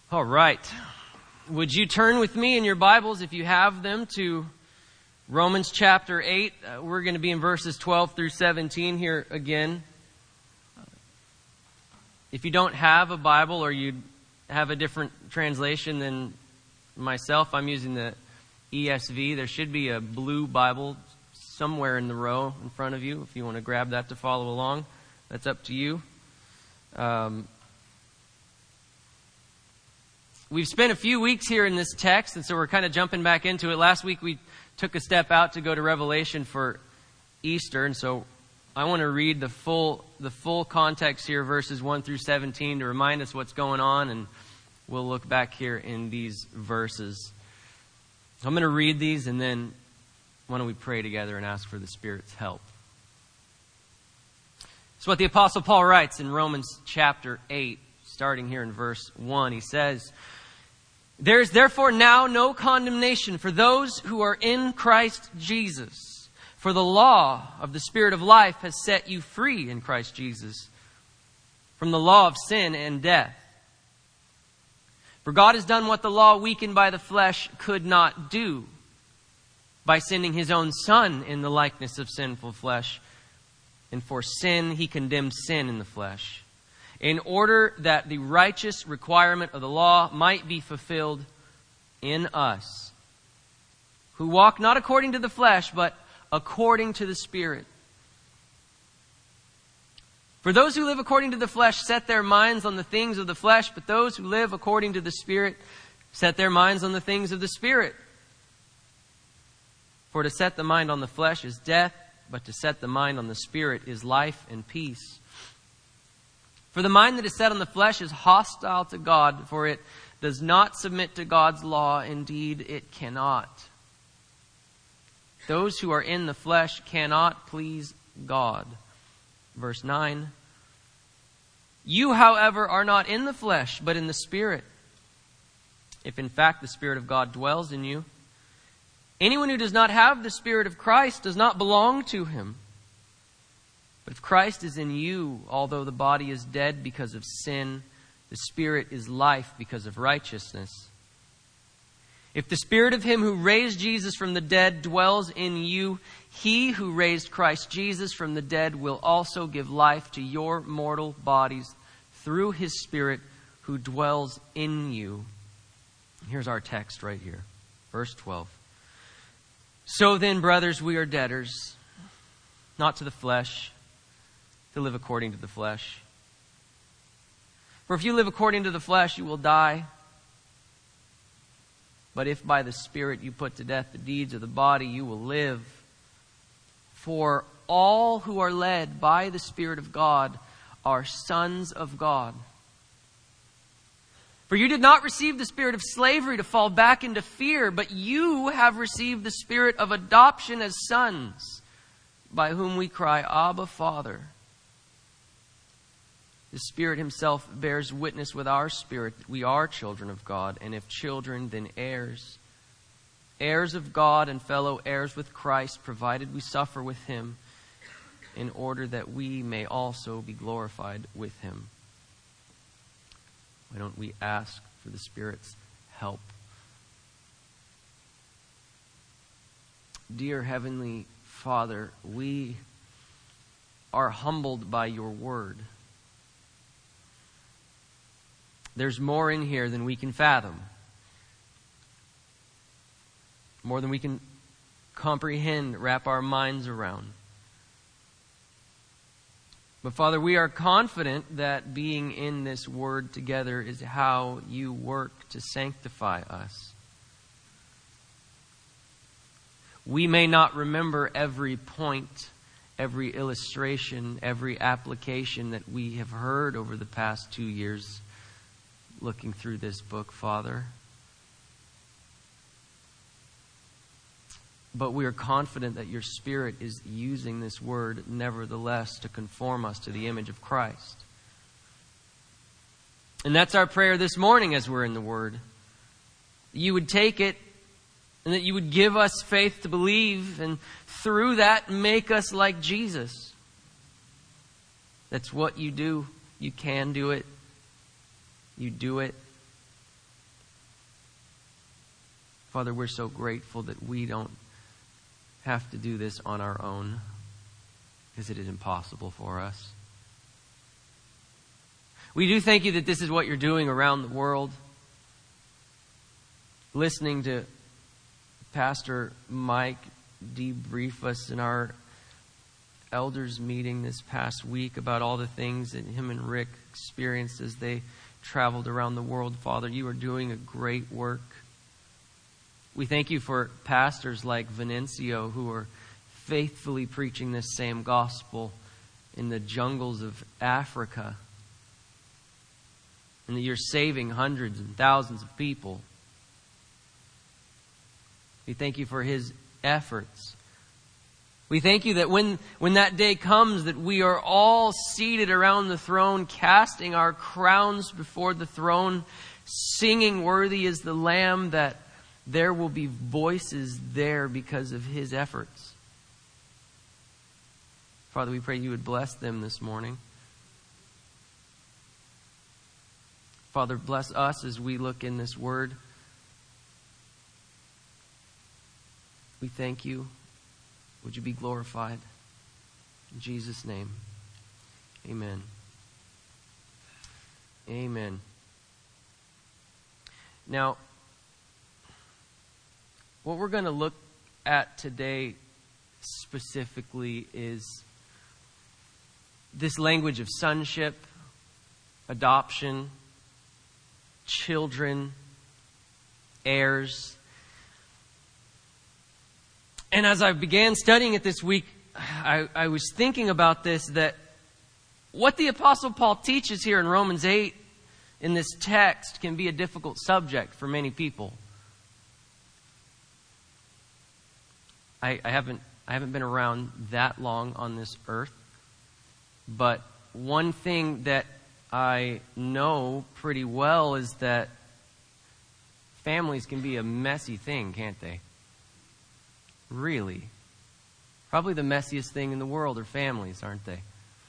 All right. Would you turn with me in your Bibles, if you have them, to Romans chapter 8. We're going to be in verses 12 through 17 here again. If you don't have a Bible or you have a different translation than myself, I'm using the ESV. There should be a blue Bible somewhere in the row in front of you if you want to grab that to follow along. That's up to you. We've spent a few weeks here in this text, and so we're kind of jumping back into it. Last week we took a step out to go to Revelation for Easter, and so I want to read the full context here, verses 1 through 17, to remind us what's going on, and we'll look back here in these verses. I'm going to read these, and then why don't we pray together and ask for the Spirit's help. It's what the Apostle Paul writes in Romans chapter 8, starting here in verse 1. He says, "There is therefore now no condemnation for those who are in Christ Jesus. For the law of the Spirit of life has set you free in Christ Jesus from the law of sin and death. For God has done what the law, weakened by the flesh, could not do, by sending His own Son in the likeness of sinful flesh. And for sin, He condemned sin in the flesh, in order that the righteous requirement of the law might be fulfilled in us, who walk not according to the flesh, but according to the Spirit. For those who live according to the flesh set their minds on the things of the flesh, but those who live according to the Spirit set their minds on the things of the Spirit. For to set the mind on the flesh is death, but to set the mind on the Spirit is life and peace. For the mind that is set on the flesh is hostile to God, for it does not submit to God's law. Indeed, it cannot. Those who are in the flesh cannot please God." Verse 9. "You, however, are not in the flesh, but in the Spirit, if in fact the Spirit of God dwells in you. Anyone who does not have the Spirit of Christ does not belong to Him. But if Christ is in you, although the body is dead because of sin, the Spirit is life because of righteousness. If the Spirit of Him who raised Jesus from the dead dwells in you, He who raised Christ Jesus from the dead will also give life to your mortal bodies through His Spirit who dwells in you." Here's our text right here. Verse 12. "So then, brothers, we are debtors, not to the flesh, to live according to the flesh. For if you live according to the flesh, you will die. But if by the Spirit you put to death the deeds of the body, you will live. For all who are led by the Spirit of God are sons of God. For you did not receive the spirit of slavery to fall back into fear, but you have received the Spirit of adoption as sons, by whom we cry, Abba, Father. The Spirit Himself bears witness with our spirit that we are children of God, and if children, then heirs. Heirs of God and fellow heirs with Christ, provided we suffer with Him, in order that we may also be glorified with Him." Why don't we ask for the Spirit's help? Dear Heavenly Father, we are humbled by Your Word. There's more in here than we can fathom. More than we can comprehend, wrap our minds around. But Father, we are confident that being in this Word together is how You work to sanctify us. We may not remember every point, every illustration, every application that we have heard over the past 2 years looking through this book, Father. But we are confident that Your Spirit is using this Word nevertheless to conform us to the image of Christ. And that's our prayer this morning as we're in the Word. You would take it and that You would give us faith to believe, and through that make us like Jesus. That's what You do. You can do it. You do it. Father, we're so grateful that we don't have to do this on our own, because it is impossible for us. We do thank you that this is what you're doing around the world. Listening to Pastor Mike debrief us in our elders meeting this past week about all the things that him and Rick experienced as they traveled around the world. Father, you are doing a great work. We thank you for pastors like Venancio who are faithfully preaching this same gospel in the jungles of Africa. And that you're saving hundreds and thousands of people. We thank you for his efforts. We thank you that when that day comes, that we are all seated around the throne, casting our crowns before the throne, singing, "Worthy is the Lamb," that there will be voices there because of his efforts. Father, we pray you would bless them this morning. Father, bless us as we look in this word. We thank you. Would you be glorified? In Jesus' name, amen. Amen. Now, what we're going to look at today specifically is this language of sonship, adoption, children, heirs. And as I began studying it this week, I was thinking about this, that what the Apostle Paul teaches here in Romans 8 in this text can be a difficult subject for many people. I haven't been around that long on this earth, but one thing that I know pretty well is that families can be a messy thing, can't they? Really. Probably the messiest thing in the world are families, aren't they?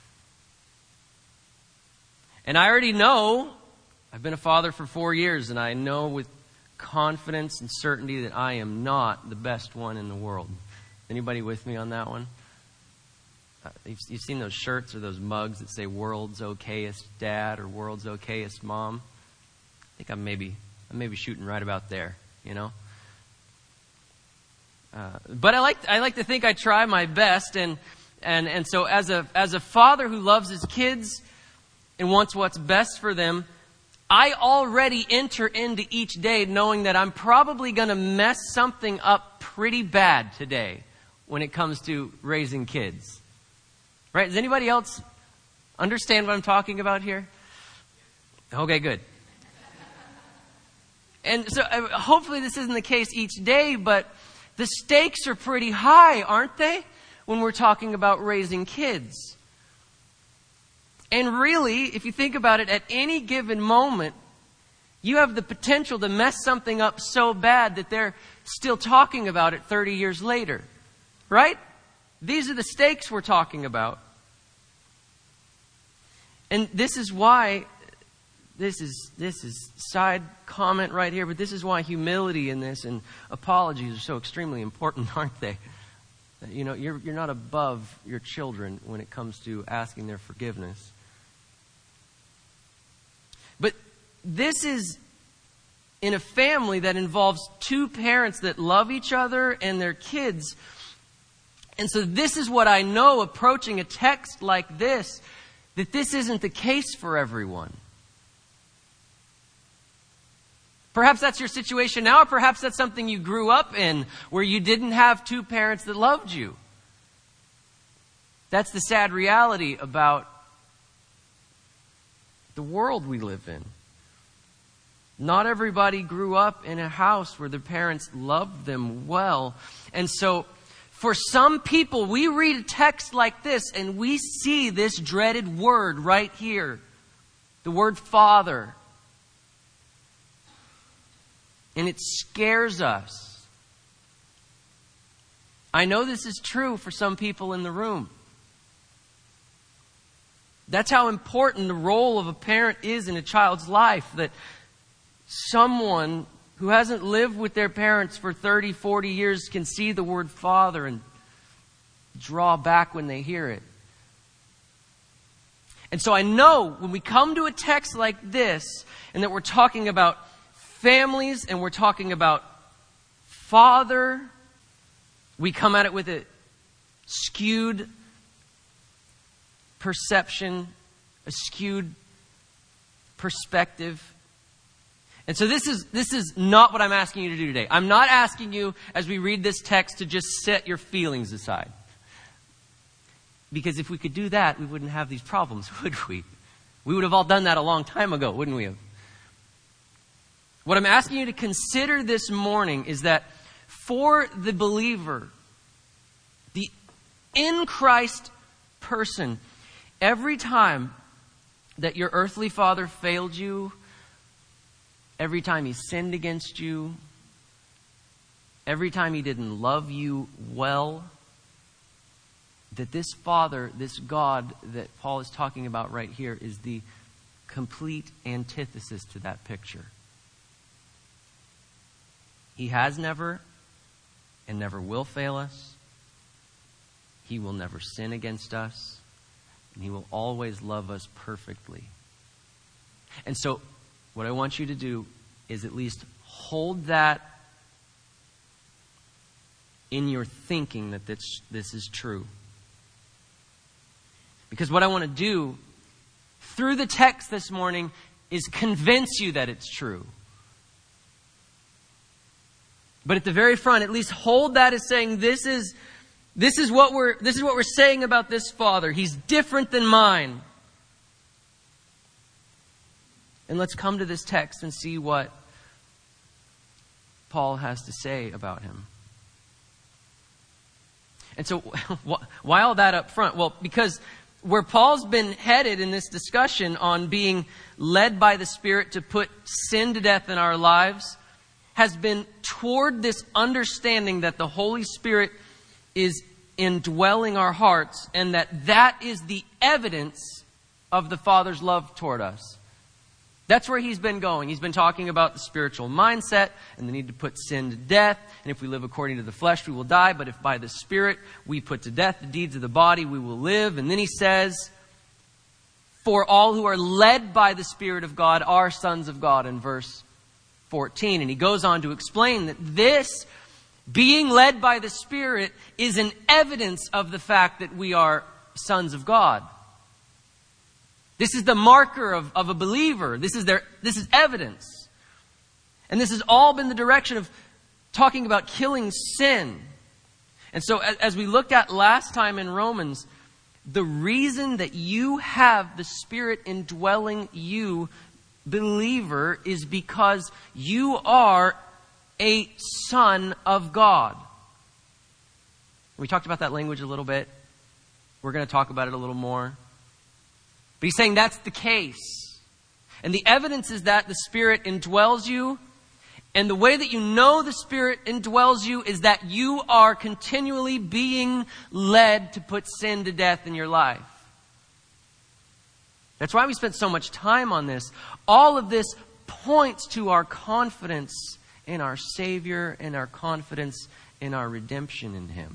And I already know, I've been a father for 4 years, and I know with confidence and certainty that I am not the best one in the world. Anybody with me on that one? You've seen those shirts or those mugs that say "World's Okayest Dad" or "World's Okayest Mom"? I think I'm maybe shooting right about there, you know. But I like to think I try my best, and so as a father who loves his kids and wants what's best for them, I already enter into each day knowing that I'm probably going to mess something up pretty bad today when it comes to raising kids. Right? Does anybody else understand what I'm talking about here? Okay, good. And so hopefully this isn't the case each day, but the stakes are pretty high, aren't they, when we're talking about raising kids? And really, if you think about it, at any given moment, you have the potential to mess something up so bad that they're still talking about it 30 years later. Right? These are the stakes we're talking about. And this is why, this is side comment right here, but this is why humility in this and apologies are so extremely important, aren't they? You know, you're not above your children when it comes to asking their forgiveness. But this is in a family that involves two parents that love each other and their kids. And so this is what I know approaching a text like this, that this isn't the case for everyone. Perhaps that's your situation now, or perhaps that's something you grew up in where you didn't have two parents that loved you. That's the sad reality about the world we live in. Not everybody grew up in a house where their parents loved them well. And so for some people, we read a text like this and we see this dreaded word right here. The word father. And it scares us. I know this is true for some people in the room. That's how important the role of a parent is in a child's life. That someone who hasn't lived with their parents for 30, 40 years can see the word Father and draw back when they hear it. And so I know when we come to a text like this, and that we're talking about families and we're talking about Father, we come at it with a skewed perception, a skewed perspective. And so this is not what I'm asking you to do today. I'm not asking you, as we read this text, to just set your feelings aside. Because if we could do that, we wouldn't have these problems, would we? We would have all done that a long time ago, wouldn't we have? What I'm asking you to consider this morning is that for the believer, the in Christ person, every time that your earthly father failed you, every time he sinned against you, every time he didn't love you well, that this Father, this God that Paul is talking about right here is the complete antithesis to that picture. He has never and never will fail us. He will never sin against us. And He will always love us perfectly. And so what I want you to do is at least hold that in your thinking that this is true. Because what I want to do through the text this morning is convince you that it's true. But at the very front, at least hold that as saying this is what we're saying about this Father. He's different than mine. And let's come to this text and see what Paul has to say about him. And so why all that up front? Well, because where Paul's been headed in this discussion on being led by the Spirit to put sin to death in our lives has been toward this understanding that the Holy Spirit is indwelling our hearts and that is the evidence of the Father's love toward us. That's where he's been going. He's been talking about the spiritual mindset and the need to put sin to death. And if we live according to the flesh, we will die. But if by the Spirit we put to death the deeds of the body, we will live. And then he says, for all who are led by the Spirit of God are sons of God in verse 14. And he goes on to explain that this, being led by the Spirit, is an evidence of the fact that we are sons of God. This is the marker of a believer. This is evidence. And this has all been the direction of talking about killing sin. And so as we looked at last time in Romans, the reason that you have the Spirit indwelling you, believer, is because you are a son of God. We talked about that language a little bit. We're going to talk about it a little more. But he's saying that's the case. And the evidence is that the Spirit indwells you. And the way that you know the Spirit indwells you is that you are continually being led to put sin to death in your life. That's why we spent so much time on this. All of this points to our confidence in our Savior and our confidence in our redemption in Him.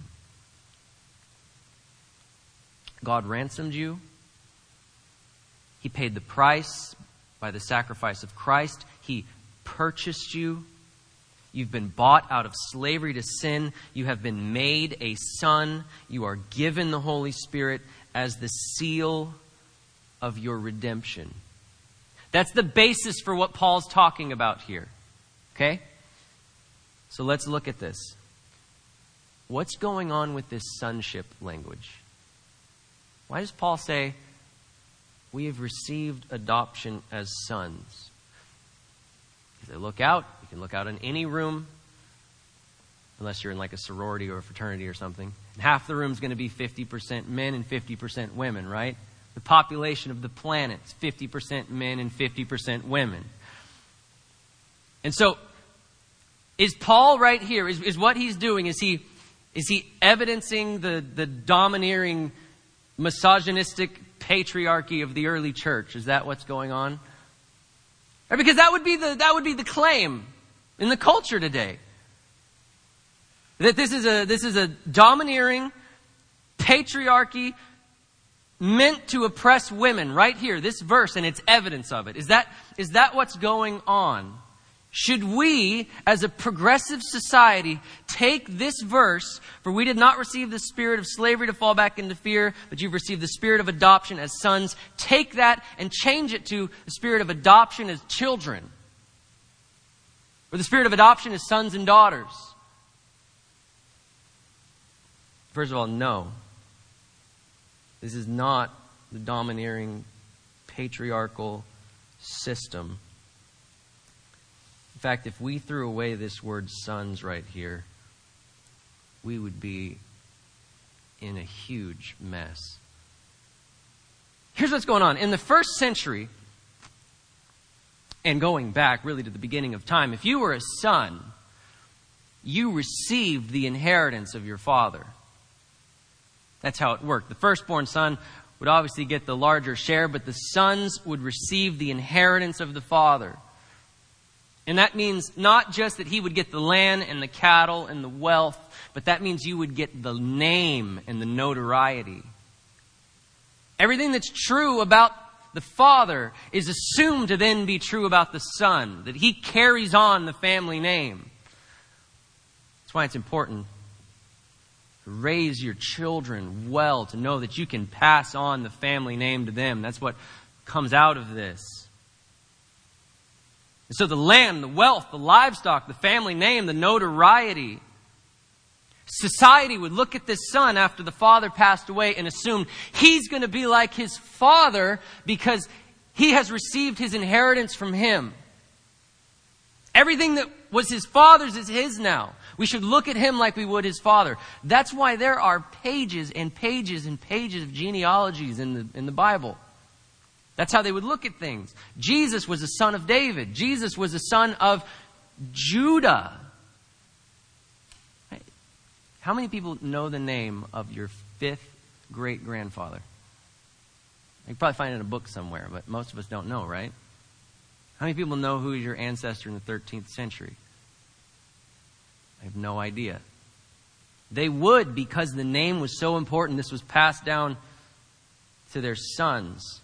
God ransomed you. He paid the price by the sacrifice of Christ. He purchased you. You've been bought out of slavery to sin. You have been made a son. You are given the Holy Spirit as the seal of your redemption. That's the basis for what Paul's talking about here. Okay? So let's look at this. What's going on with this sonship language? Why does Paul say, we have received adoption as sons? If they look out, you can look out in any room, unless you're in like a sorority or a fraternity or something. And half the room's going to be 50% men and 50% women, right? The population of the planet's 50% men and 50% women. And so, is Paul right here, is what he's doing, is he evidencing the domineering, misogynistic patriarchy of the early church? Is that what's going on? Or because that would be the claim. in the culture today. That this is a domineering patriarchy meant to oppress women right here, this verse, and it's evidence of it. Is that what's going on? Should we, as a progressive society, take this verse, for we did not receive the spirit of slavery to fall back into fear, but you've received the spirit of adoption as sons, take that and change it to the spirit of adoption as children, or the spirit of adoption as sons and daughters? First of all, no. This is not the domineering patriarchal system. In fact, if we threw away this word sons right here, we would be in a huge mess. Here's what's going on. In the first century, and going back really to the beginning of time, if you were a son, you received the inheritance of your father. That's how it worked. The firstborn son would obviously get the larger share, but the sons would receive the inheritance of the father. And that means not just that he would get the land and the cattle and the wealth, but that means you would get the name and the notoriety. Everything that's true about the father is assumed to then be true about the son, that he carries on the family name. That's why it's important to raise your children well, to know that you can pass on the family name to them. That's what comes out of this. And so the land, the wealth, the livestock, the family name, the notoriety. Society would look at this son after the father passed away and assume he's going to be like his father because he has received his inheritance from him. Everything that was his father's is his now. We should look at him like we would his father. That's why there are pages and pages and pages of genealogies in the Bible. That's how they would look at things. Jesus was a son of David. Jesus was a son of Judah. How many people know the name of your fifth great-grandfather? You can probably find it in a book somewhere, but most of us don't know, right? How many people know who is your ancestor in the 13th century? I have no idea. They would, because the name was so important. This was passed down to their sons.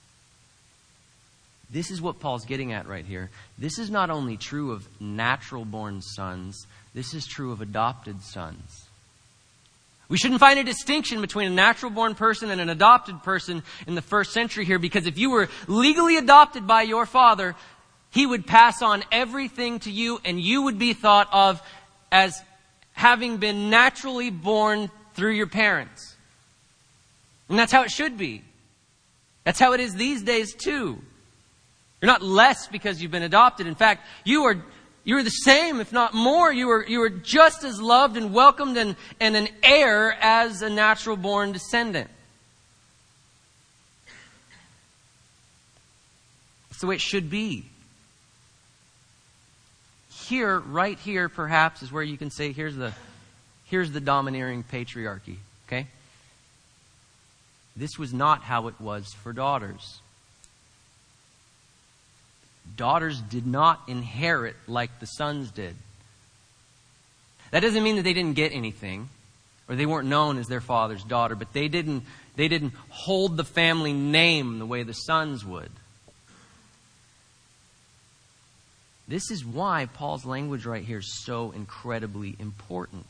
This is what Paul's getting at right here. This is not only true of natural-born sons. This is true of adopted sons. We shouldn't find a distinction between a natural-born person and an adopted person in the first century here, because if you were legally adopted by your father, he would pass on everything to you, and you would be thought of as having been naturally born through your parents. And that's how it should be. That's how it is these days too. You're not less because you've been adopted. In fact, you are the same, if not more. You are just as loved and welcomed and an heir as a natural born descendant. That's the way it should be. Here, right here, perhaps, is where you can say, here's the domineering patriarchy. Okay? This was not how it was for daughters. Daughters did not inherit like the sons did. That doesn't mean that they didn't get anything, or they weren't known as their father's daughter, but they didn't hold the family name the way the sons would. This is why Paul's language right here is so incredibly important.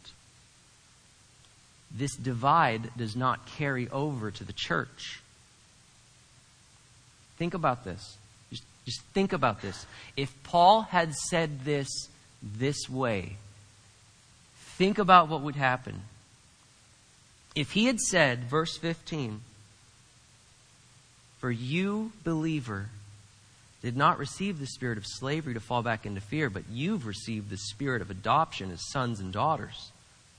This divide does not carry over to the church. Think about this. Just think about this. If Paul had said this way, think about what would happen. If he had said, verse 15, "For you, believer, did not receive the spirit of slavery to fall back into fear, but you've received the spirit of adoption as sons and daughters."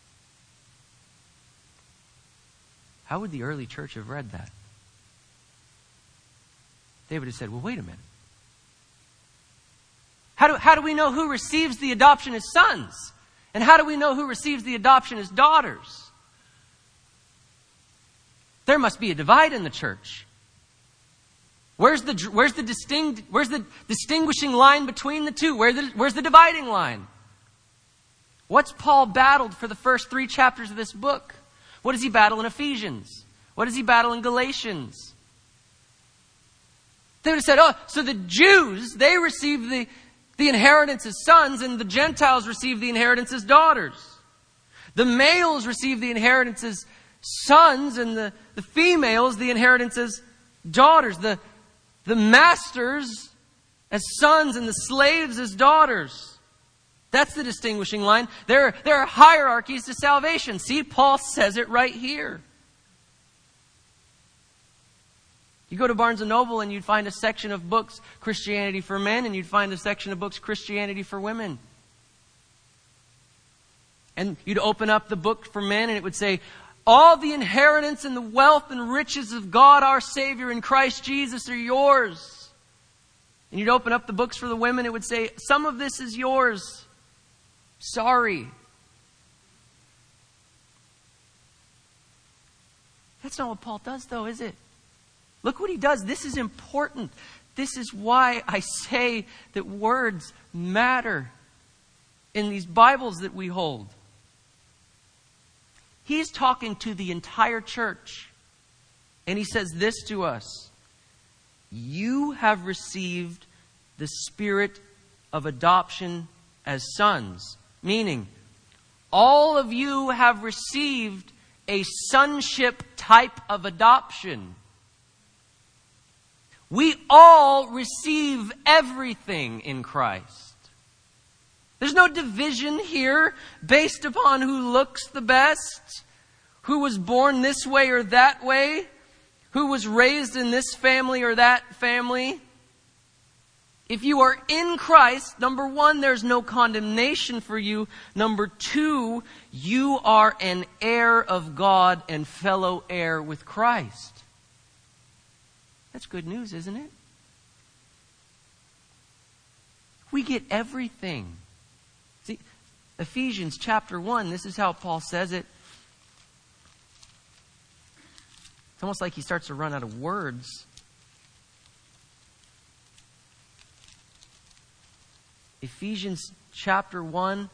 How would the early church have read that? They would have said, well, wait a minute. How do we know who receives the adoption as sons? And how do we know who receives the adoption as daughters? There must be a divide in the church. Where's the distinguishing line between the two? Where's the dividing line? What's Paul battled for the first 3 chapters of this book? What does he battle in Ephesians? What does he battle in Galatians? They would have said, oh, so the Jews, they receive the inheritance as sons, and the Gentiles receive the inheritance as daughters. The males receive the inheritance as sons, and the females the inheritance as daughters. The masters as sons, and the slaves as daughters. That's the distinguishing line. There are hierarchies to salvation. See, Paul says it right here. You go to Barnes & Noble and you'd find a section of books, Christianity for men, and you'd find a section of books, Christianity for women. And you'd open up the book for men and it would say, all the inheritance and the wealth and riches of God our Savior in Christ Jesus are yours. And you'd open up the books for the women, it would say, some of this is yours. Sorry. That's not what Paul does, though, is it? Look what he does. This is important. This is why I say that words matter in these Bibles that we hold. He's talking to the entire church. And he says this to us. You have received the spirit of adoption as sons. Meaning, all of you have received a sonship type of adoption. We all receive everything in Christ. There's no division here based upon who looks the best, who was born this way or that way, who was raised in this family or that family. If you are in Christ, number 1, there's no condemnation for you. Number 2, you are an heir of God and fellow heir with Christ. That's good news, isn't it? We get everything. See, Ephesians chapter 1, this is how Paul says it. It's almost like he starts to run out of words. Ephesians chapter 1,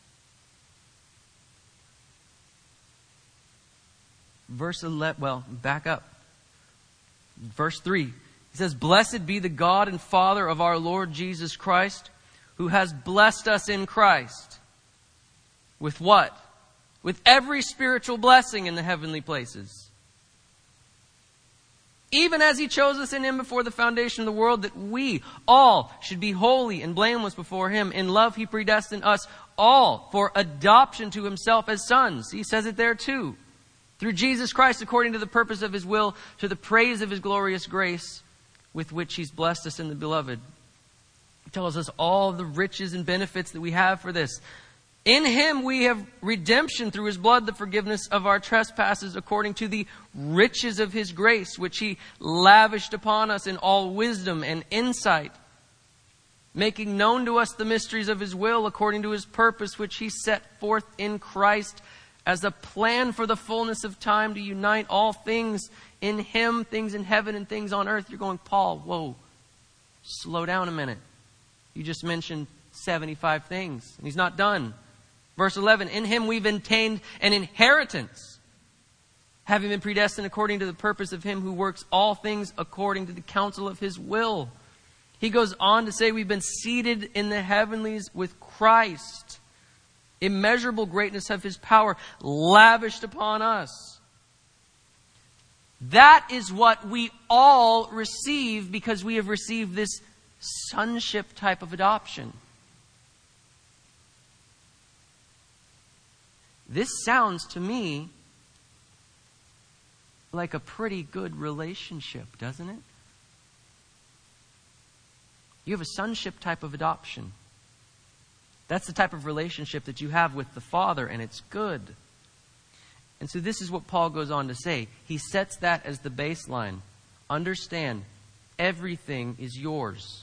verse 11, well, back up. Verse 3, he says, blessed be the God and Father of our Lord Jesus Christ, who has blessed us in Christ. With what? With every spiritual blessing in the heavenly places. Even as He chose us in Him before the foundation of the world, that we all should be holy and blameless before Him. In love He predestined us all for adoption to Himself as sons. He says it there too. Through Jesus Christ, according to the purpose of His will, to the praise of His glorious grace, with which He's blessed us in the Beloved. He tells us all the riches and benefits that we have for this. In Him we have redemption through His blood, the forgiveness of our trespasses, according to the riches of His grace, which He lavished upon us in all wisdom and insight, making known to us the mysteries of His will, according to His purpose, which He set forth in Christ, as a plan for the fullness of time to unite all things in Him, things in heaven and things on earth. You're going, Paul, whoa, slow down a minute. You just mentioned 75 things, and he's not done. Verse 11, in Him we've obtained an inheritance, having been predestined according to the purpose of Him who works all things according to the counsel of His will. He goes on to say we've been seated in the heavenlies with Christ. Immeasurable greatness of His power lavished upon us. That is what we all receive because we have received this sonship type of adoption. This sounds to me like a pretty good relationship, doesn't it? You have a sonship type of adoption. That's the type of relationship that you have with the Father, and it's good. And so this is what Paul goes on to say. He sets that as the baseline. Understand, everything is yours.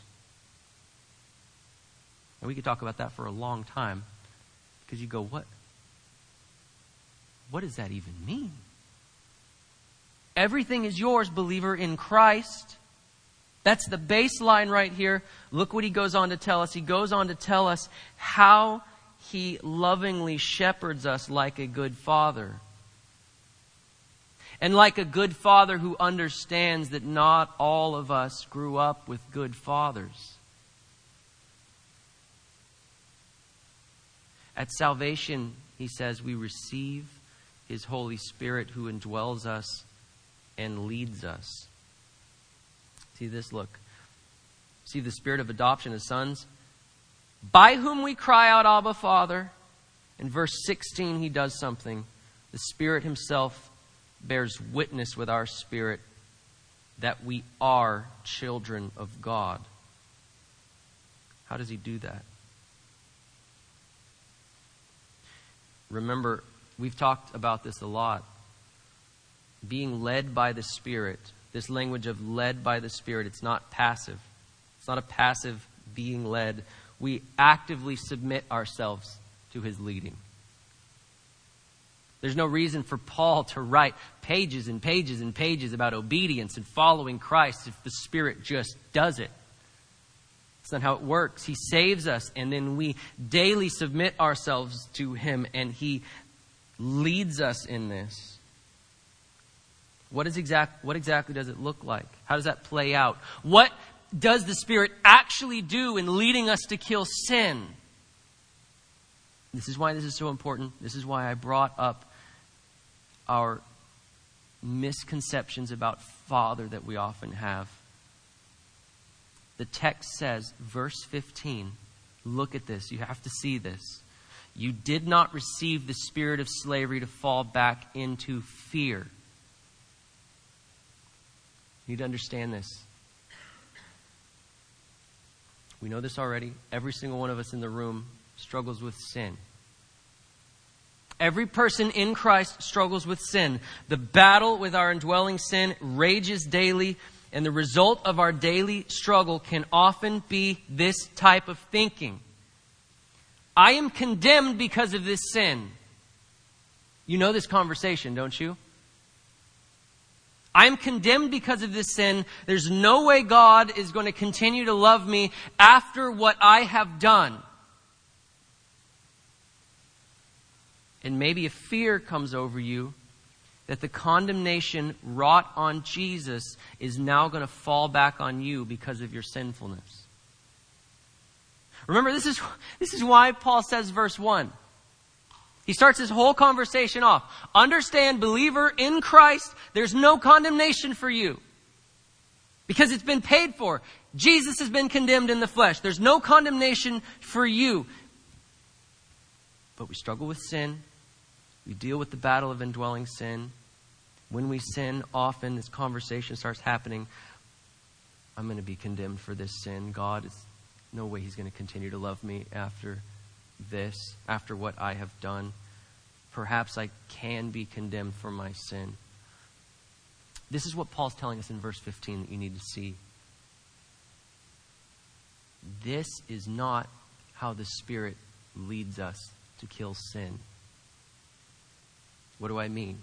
And we could talk about that for a long time. Because you go, what? What does that even mean? Everything is yours, believer, in Christ. That's the baseline right here. Look what he goes on to tell us. He goes on to tell us how he lovingly shepherds us like a good father. And like a good father who understands that not all of us grew up with good fathers. At salvation, he says, we receive his Holy Spirit who indwells us and leads us. See this, look. See the spirit of adoption as sons, by whom we cry out, Abba, Father. In verse 16, he does something. The Spirit himself bears witness with our spirit that we are children of God. How does he do that? Remember, we've talked about this a lot. Being led by the Spirit. This language of led by the Spirit, it's not passive. It's not a passive being led. We actively submit ourselves to his leading. There's no reason for Paul to write pages and pages and pages about obedience and following Christ if the Spirit just does it. That's not how it works. He saves us, and then we daily submit ourselves to him, and he leads us in this. What exactly does it look like? How does that play out? What does the Spirit actually do in leading us to kill sin? This is why this is so important. This is why I brought up our misconceptions about Father that we often have. The text says, verse 15, look at this. You have to see this. You did not receive the spirit of slavery to fall back into fear. You need to understand this. We know this already. Every single one of us in the room struggles with sin. Every person in Christ struggles with sin. The battle with our indwelling sin rages daily, and the result of our daily struggle can often be this type of thinking. I am condemned because of this sin. You know this conversation, don't you? I am condemned because of this sin. There's no way God is going to continue to love me after what I have done. And maybe a fear comes over you that the condemnation wrought on Jesus is now going to fall back on you because of your sinfulness. Remember, this is why Paul says verse 1. He starts his whole conversation off. Understand, believer in Christ, there's no condemnation for you. Because it's been paid for. Jesus has been condemned in the flesh. There's no condemnation for you. But we struggle with sin. We deal with the battle of indwelling sin. When we sin, often this conversation starts happening. I'm going to be condemned for this sin. God, is no way he's going to continue to love me after this, after what I have done. Perhaps I can be condemned for my sin. This is what Paul's telling us in verse 15 that you need to see. This is not how the Spirit leads us to kill sin. What do I mean?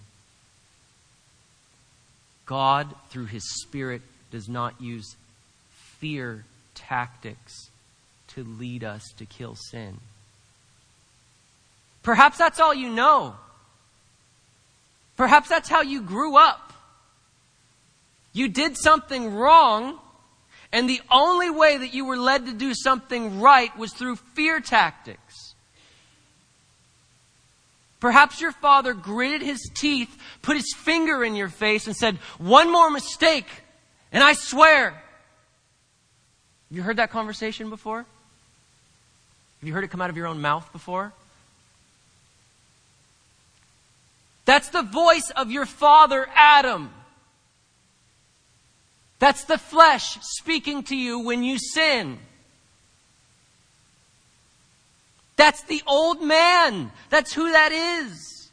God, through his Spirit, does not use fear tactics to lead us to kill sin. Perhaps that's all you know. Perhaps that's how you grew up. You did something wrong, and the only way that you were led to do something right was through fear tactics. Perhaps your father gritted his teeth, put his finger in your face, and said, "One more mistake, and I swear." Have you heard that conversation before? Have you heard it come out of your own mouth before? That's the voice of your father, Adam. That's the flesh speaking to you when you sin. That's the old man. That's who that is.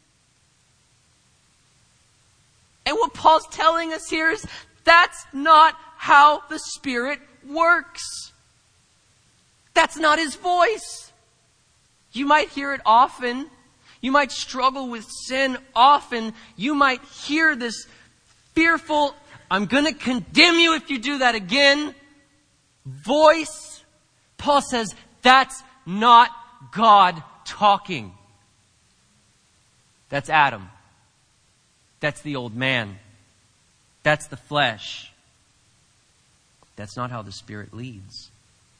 And what Paul's telling us here is that's not how the Spirit works. That's not his voice. You might hear it often. You might struggle with sin often. You might hear this fearful, I'm going to condemn you if you do that again. Voice. Paul says that's not God talking. That's Adam. That's the old man. That's the flesh. That's not how the Spirit leads.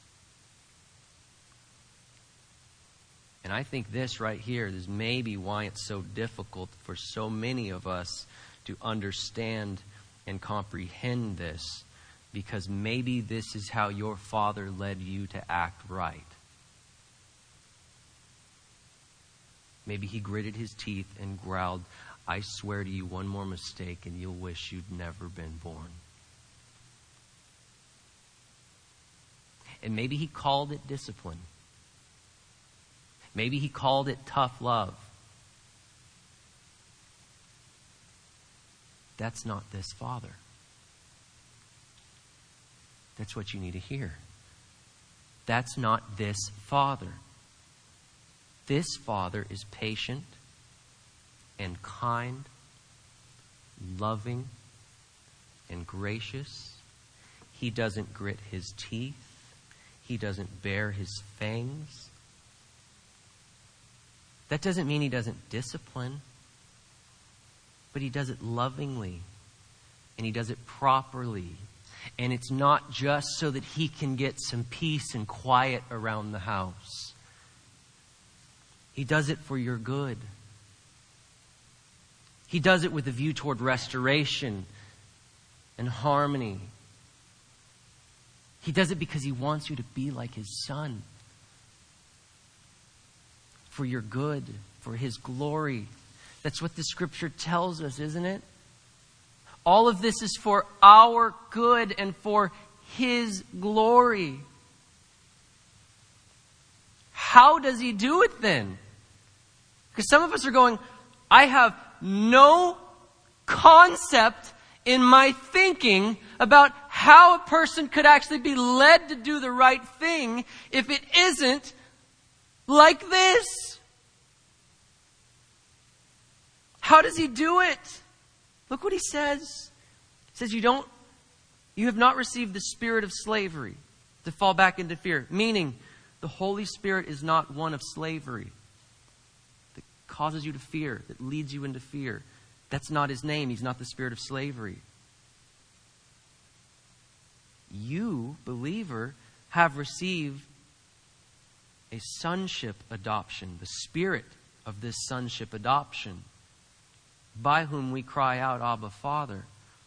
And I think this right here is maybe why it's so difficult for so many of us to understand and comprehend this. Because maybe this is how your father led you to act right. Maybe he gritted his teeth and growled, I swear to you, one more mistake and you'll wish you'd never been born. And maybe he called it discipline. Maybe he called it tough love. That's not this Father. That's what you need to hear. That's not this Father. This Father is patient and kind, loving and gracious. He doesn't grit his teeth. He doesn't bare his fangs. That doesn't mean he doesn't discipline, but he does it lovingly, and he does it properly. And it's not just so that he can get some peace and quiet around the house. He does it for your good. He does it with a view toward restoration and harmony. He does it because he wants you to be like his Son. For your good, for his glory. That's what the Scripture tells us, isn't it? All of this is for our good and for his glory. How does he do it then? Because some of us are going, I have no concept in my thinking about how a person could actually be led to do the right thing if it isn't like this. How does he do it? Look what he says. He says, you have not received the spirit of slavery to fall back into fear. Meaning, the Holy Spirit is not one of slavery that causes you to fear, that leads you into fear. That's not his name. He's not the spirit of slavery. You, believer, have received a sonship adoption, the spirit of this sonship adoption, by whom we cry out, Abba, Father.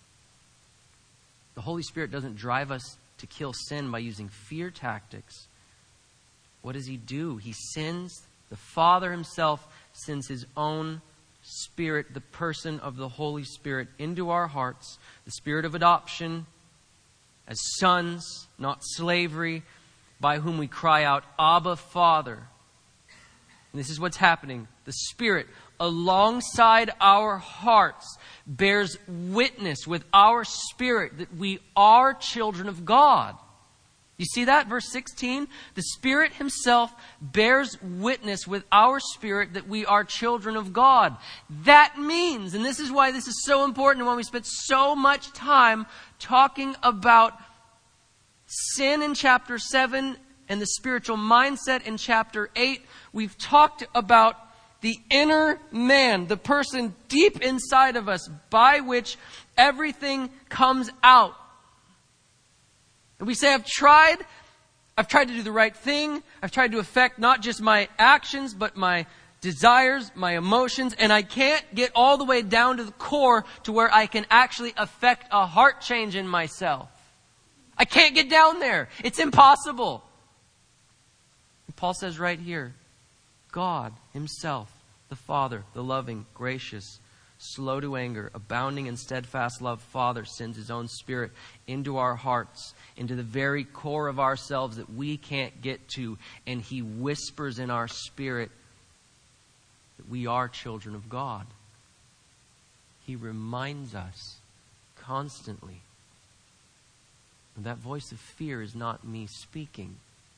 The Holy Spirit doesn't drive us to kill sin by using fear tactics. What does he do? He sends, the Father himself sends his own Spirit, the person of the Holy Spirit, into our hearts, the spirit of adoption, as sons, not slavery, by whom we cry out, Abba, Father. And this is what's happening. The Spirit, alongside our hearts, bears witness with our spirit that we are children of God. You see that? Verse 16. The Spirit himself bears witness with our spirit that we are children of God. That means, and this is why this is so important and why we spent so much time talking about sin in chapter 7 and the spiritual mindset in chapter 8. We've talked about the inner man, the person deep inside of us by which everything comes out. And we say, I've tried to do the right thing. I've tried to affect not just my actions, but my desires, my emotions, and I can't get all the way down to the core to where I can actually affect a heart change in myself. I can't get down there. It's impossible. And Paul says right here, God himself, the Father, the loving, gracious, slow to anger, abounding in steadfast love, Father, sends his own Spirit into our hearts, into the very core of ourselves that we can't get to, and he whispers in our spirit that we are children of God. He reminds us constantly. And that voice of fear is not me speaking.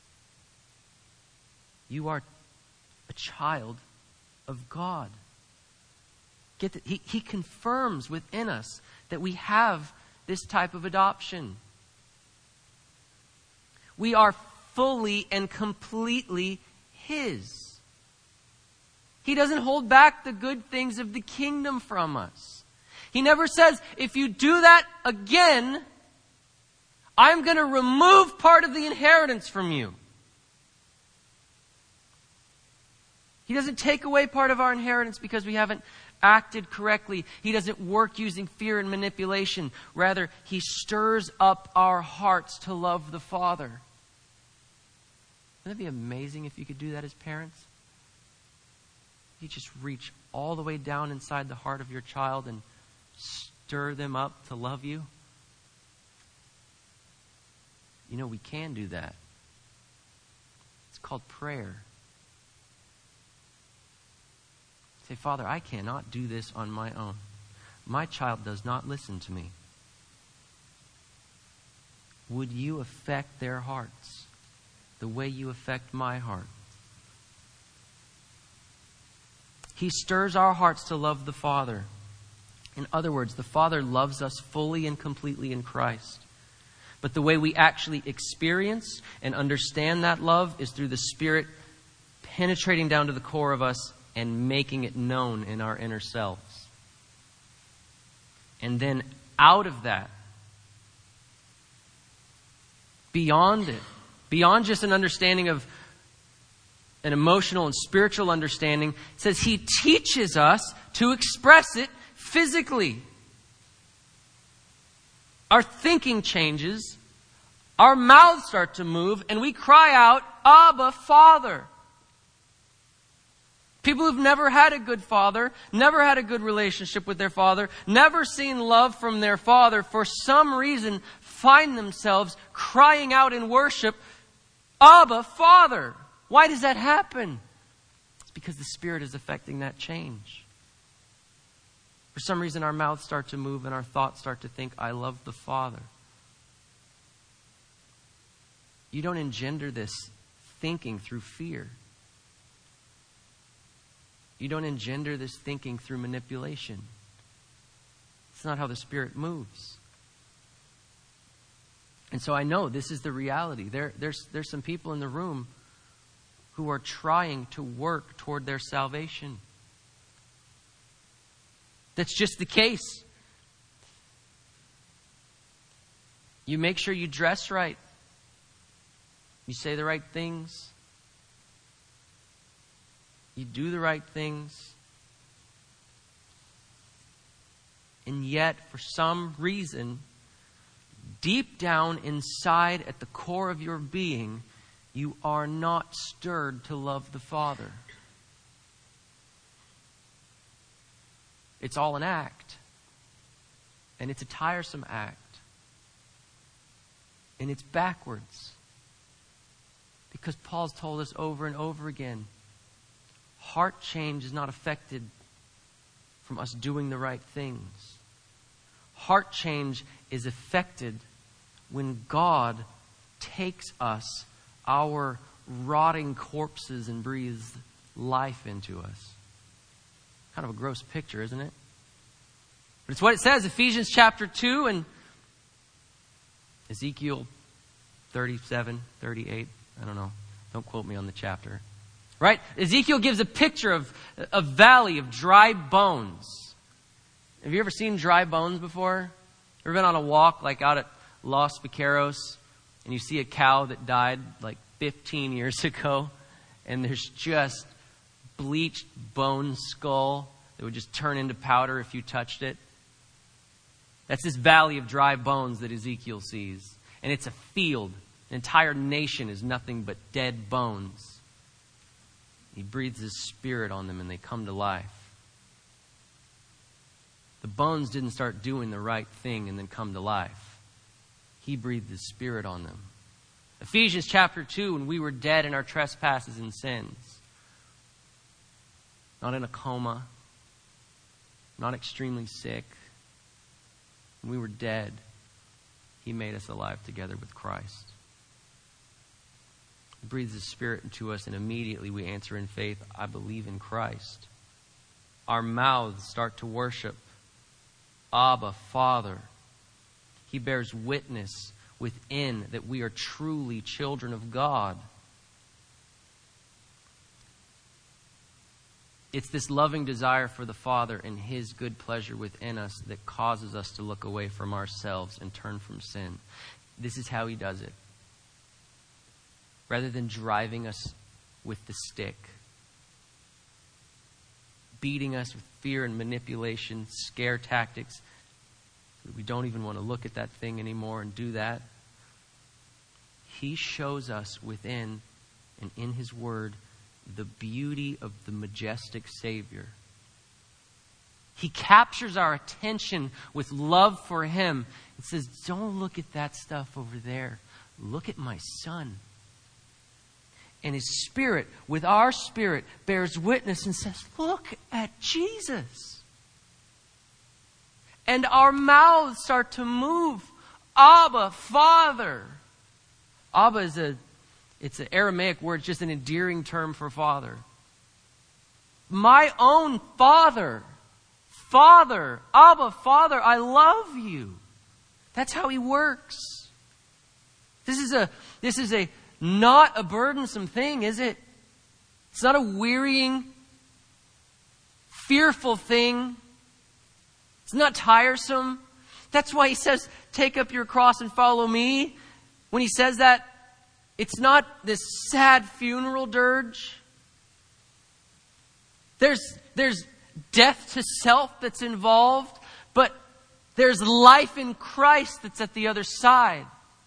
You are a child of God. Get that? He confirms within us that we have this type of adoption. We are fully and completely His. He doesn't hold back the good things of the kingdom from us. He never says, if you do that again, I'm going to remove part of the inheritance from you. He doesn't take away part of our inheritance because we haven't acted correctly. He doesn't work using fear and manipulation. Rather, He stirs up our hearts to love the Father. Wouldn't it be amazing if you could do that as parents? You just reach all the way down inside the heart of your child and stir them up to love you. You know, we can do that. It's called prayer. Say, Father, I cannot do this on my own. My child does not listen to me. Would you affect their hearts the way you affect my heart? He stirs our hearts to love the Father. In other words, the Father loves us fully and completely in Christ. But the way we actually experience and understand that love is through the Spirit penetrating down to the core of us and making it known in our inner selves. And then out of that, beyond it, beyond just an understanding of an emotional and spiritual understanding, it says He teaches us to express it physically. Our thinking changes, our mouths start to move, and we cry out, Abba, Father. People who've never had a good father, never had a good relationship with their father, never seen love from their father, for some reason find themselves crying out in worship, Abba, Father. Why does that happen? It's because the Spirit is affecting that change. For some reason our mouths start to move and our thoughts start to think, I love the Father. You don't engender this thinking through fear. You don't engender this thinking through manipulation. It's not how the Spirit moves. And so I know this is the reality. There's some people in the room who are trying to work toward their salvation. That's just the case. You make sure you dress right. You say the right things. You do the right things. And yet, for some reason, deep down inside at the core of your being, you are not stirred to love the Father. It's all an act. And it's a tiresome act. And it's backwards. Because Paul's told us over and over again, heart change is not affected from us doing the right things. Heart change is affected when God takes us, our rotting corpses, and breathes life into us. Kind of a gross picture, isn't it? But it's what it says, Ephesians chapter 2 and Ezekiel 37, 38. I don't know. Don't quote me on the chapter. Right? Ezekiel gives a picture of a valley of dry bones. Have you ever seen dry bones before? Ever been on a walk like out at Los Piqueros and you see a cow that died like 15 years ago and there's just bleached bone skull that would just turn into powder if you touched it? That's this valley of dry bones that Ezekiel sees. And it's a field. An entire nation is nothing but dead bones. He breathes His Spirit on them and they come to life. The bones didn't start doing the right thing and then come to life. He breathed His Spirit on them. Ephesians chapter 2, when we were dead in our trespasses and sins. Not in a coma. Not extremely sick. When we were dead, He made us alive together with Christ. He breathes His Spirit into us and immediately we answer in faith, I believe in Christ. Our mouths start to worship, Abba, Father. He bears witness within that we are truly children of God. It's this loving desire for the Father and His good pleasure within us that causes us to look away from ourselves and turn from sin. This is how He does it. Rather than driving us with the stick, beating us with fear and manipulation, scare tactics, we don't even want to look at that thing anymore and do that. He shows us within and in His Word the beauty of the majestic Savior. He captures our attention with love for Him and says, don't look at that stuff over there. Look at my Son. And His Spirit, with our spirit, bears witness and says, look at Jesus. And our mouths start to move. Abba, Father. Abba it's an Aramaic word, just an endearing term for father. My own Father. Father. Abba, Father, I love you. That's how He works. This is not a burdensome thing, is it? It's not a wearying, fearful thing. It's not tiresome. That's why He says, take up your cross and follow me. When He says that, it's not this sad funeral dirge. There's death to self that's involved, but there's life in Christ that's at the other side.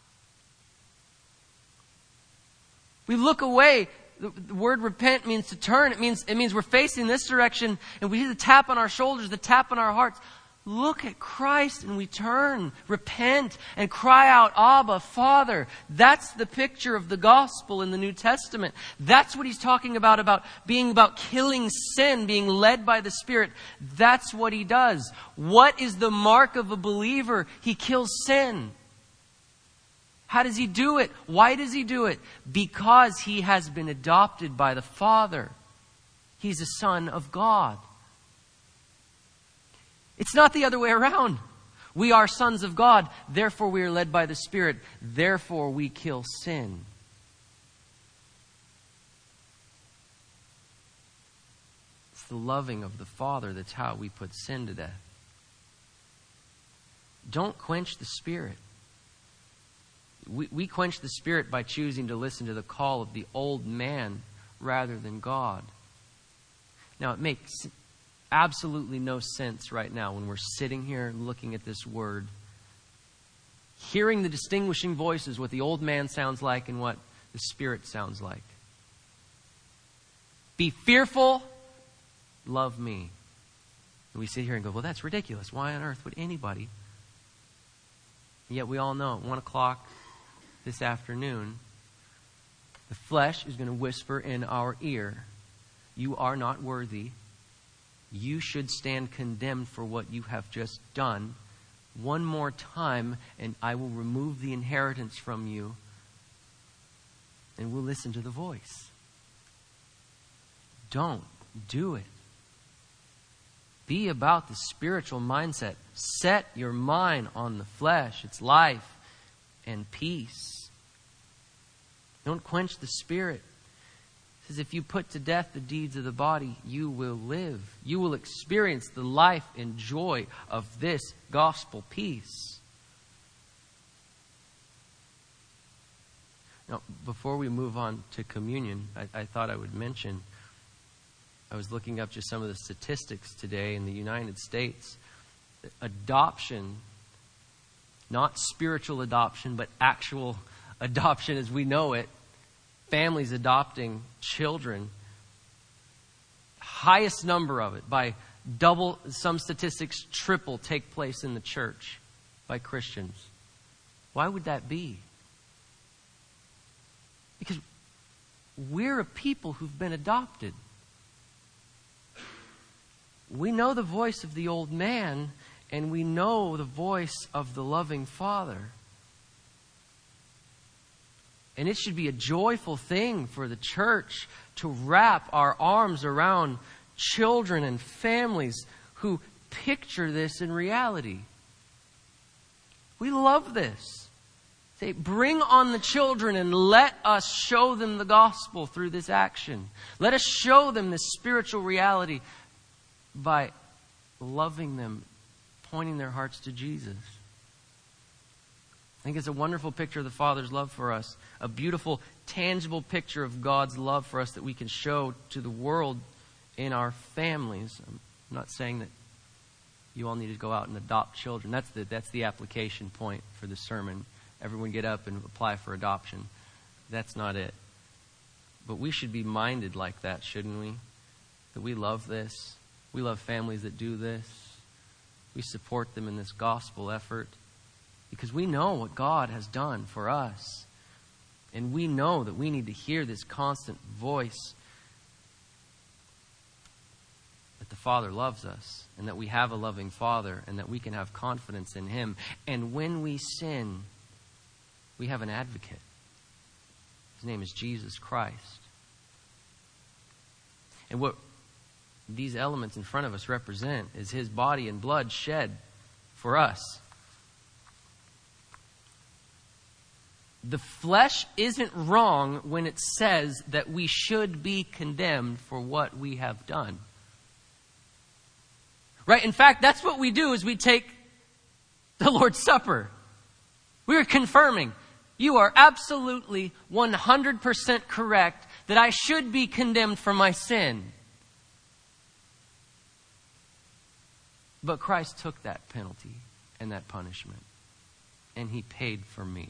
We look away. The word repent means to turn. It means we're facing this direction, and we hear the tap on our shoulders, the tap on our hearts. Look at Christ and we turn, repent, and cry out, Abba, Father. That's the picture of the gospel in the New Testament. That's what He's talking about being about killing sin, being led by the Spirit. That's what He does. What is the mark of a believer? He kills sin. How does He do it? Why does He do it? Because he has been adopted by the Father. He's a son of God. It's not the other way around. We are sons of God, therefore we are led by the Spirit, therefore we kill sin. It's the loving of the Father that's how we put sin to death. Don't quench the Spirit. We quench the Spirit by choosing to listen to the call of the old man rather than God. Now it makes absolutely no sense right now when we're sitting here looking at this word, hearing the distinguishing voices, what the old man sounds like and what the Spirit sounds like. Be fearful, love me. And we sit here and go, well, that's ridiculous. Why on earth would anybody? And yet we all know at 1 o'clock this afternoon, the flesh is going to whisper in our ear, you are not worthy. You should stand condemned for what you have just done. One more time, and I will remove the inheritance from you. And we'll listen to the voice. Don't do it. Be about the spiritual mindset. Set your mind on the flesh. It's life and peace. Don't quench the Spirit. It says, if you put to death the deeds of the body, you will live. You will experience the life and joy of this gospel peace. Now, before we move on to communion, I thought I would mention, I was looking up just some of the statistics today in the United States. Adoption, not spiritual adoption, but actual adoption as we know it, families adopting children, highest number of it, by double, some statistics triple, take place in the church by Christians. Why would that be? Because we're a people who've been adopted. We know the voice of the old man, and we know the voice of the loving Father. And it should be a joyful thing for the church to wrap our arms around children and families who picture this in reality. We love this. Say, bring on the children and let us show them the gospel through this action. Let us show them this spiritual reality by loving them, pointing their hearts to Jesus. I think it's a wonderful picture of the Father's love for us. A beautiful, tangible picture of God's love for us that we can show to the world in our families. I'm not saying that you all need to go out and adopt children. That's the application point for the sermon. Everyone get up and apply for adoption. That's not it. But we should be minded like that, shouldn't we? That we love this. We love families that do this. We support them in this gospel effort because we know what God has done for us. And we know that we need to hear this constant voice that the Father loves us and that we have a loving Father and that we can have confidence in Him. And when we sin, we have an advocate. His name is Jesus Christ. And what these elements in front of us represent is His body and blood shed for us. The flesh isn't wrong when it says that we should be condemned for what we have done. Right? In fact, that's what we do is we take the Lord's Supper. We are confirming, you are absolutely 100% correct that I should be condemned for my sin. But Christ took that penalty and that punishment, and He paid for me.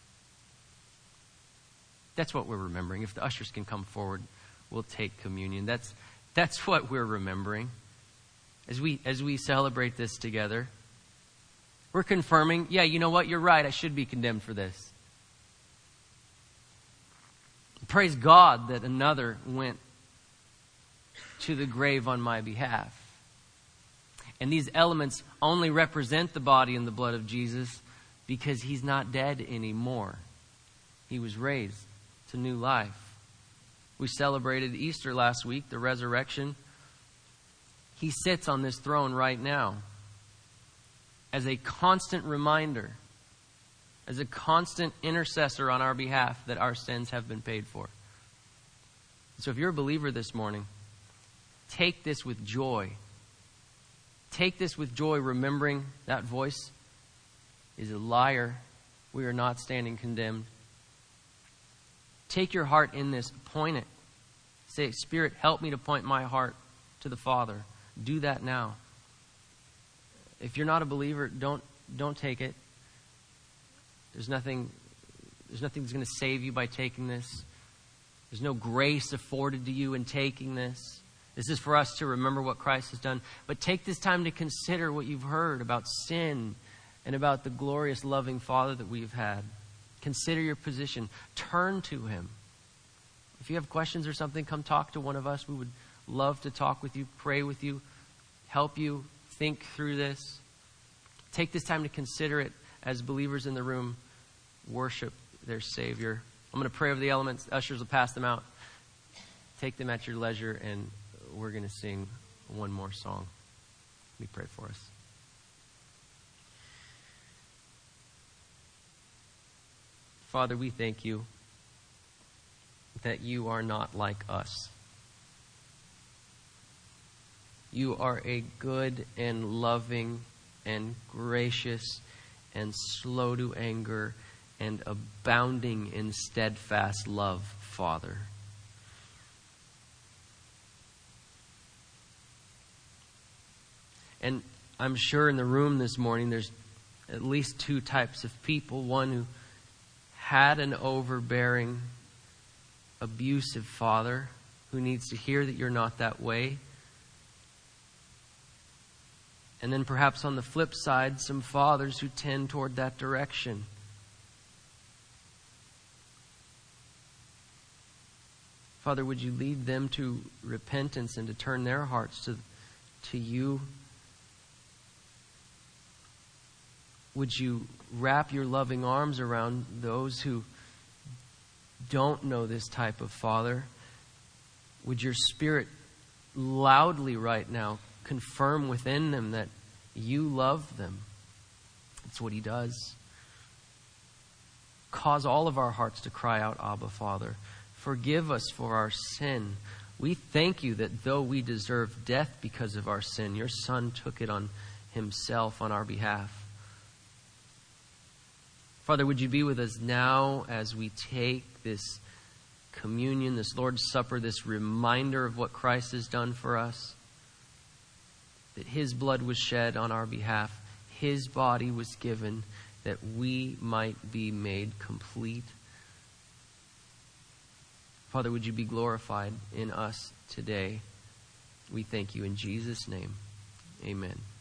That's what we're remembering. If the ushers can come forward, we'll take communion. That's what we're remembering. As we celebrate this together, we're confirming, yeah, you know what? You're right. I should be condemned for this. Praise God that another went to the grave on my behalf. And these elements only represent the body and the blood of Jesus because He's not dead anymore. He was raised to new life. We celebrated Easter last week, the resurrection. He sits on this throne right now as a constant reminder, as a constant intercessor on our behalf that our sins have been paid for. So if you're a believer this morning, take this with joy. Take this with joy, remembering that voice is a liar. We are not standing condemned. Take your heart in this, point it. Say, Spirit, help me to point my heart to the Father. Do that now. If you're not a believer, don't take it. There's nothing that's going to save you by taking this. There's no grace afforded to you in taking this. This is for us to remember what Christ has done. But take this time to consider what you've heard about sin and about the glorious, loving Father that we've had. Consider your position. Turn to Him. If you have questions or something, come talk to one of us. We would love to talk with you, pray with you, help you think through this. Take this time to consider it as believers in the room worship their Savior. I'm going to pray over the elements. Ushers will pass them out. Take them at your leisure, and we're going to sing one more song. Let me pray for us. Father, we thank You that You are not like us. You are a good and loving and gracious and slow to anger and abounding in steadfast love, Father. And I'm sure in the room this morning there's at least two types of people. One who had an overbearing, abusive father who needs to hear that you're not that way. And then perhaps on the flip side, some fathers who tend toward that direction. Father, would You lead them to repentance and to turn their hearts to You? Would You wrap Your loving arms around those who don't know this type of father? Would Your Spirit loudly right now confirm within them that You love them? That's what he does. Cause all of our hearts to cry out, Abba, Father. Forgive us for our sin. We thank you that though we deserve death because of our sin, your Son took it on himself on our behalf. Father, would you be with us now as we take this communion, this Lord's Supper, this reminder of what Christ has done for us, that his blood was shed on our behalf, his body was given that we might be made complete. Father, would you be glorified in us today? We thank you in Jesus' name. Amen.